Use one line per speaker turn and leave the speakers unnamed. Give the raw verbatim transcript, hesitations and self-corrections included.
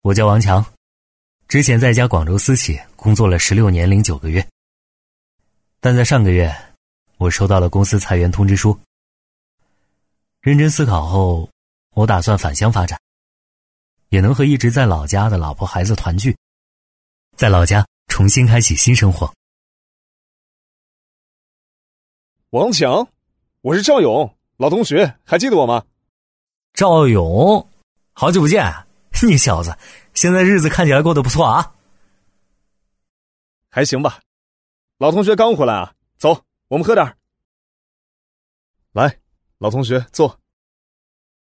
我叫王强，之前在一家广州私企工作了十六年零九个月，但在上个月，我收到了公司裁员通知书。认真思考后，我打算返乡发展，也能和一直在老家的老婆孩子团聚，在老家重新开启新生活。
王强，我是赵勇，老同学，还记得我吗？
赵勇，好久不见，你小子现在日子看起来过得不错啊。
还行吧，老同学刚回来啊，走，我们喝点。来，老同学坐。